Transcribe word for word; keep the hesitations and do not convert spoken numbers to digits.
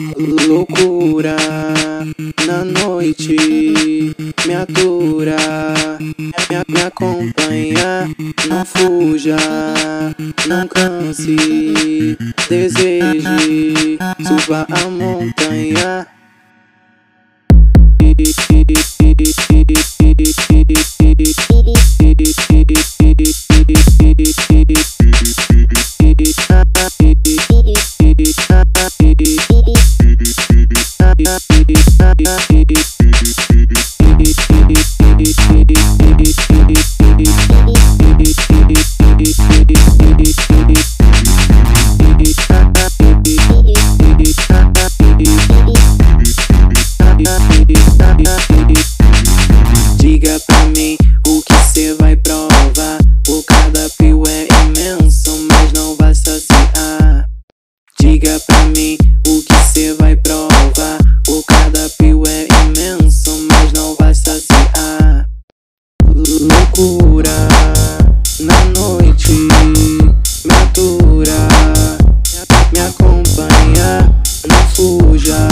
Loucura na noite, me atura, me, me acompanha, não fuja, não canse, deseje, suba a montanha. Diga pra mim o que cê vai provar. O cardápio é imenso, mas não vai saciar. Diga pra mim o que cê vai provar. O cardápio é imenso, mas não vai saciar. Loucura na noite, me atura, me acompanha, não fuja.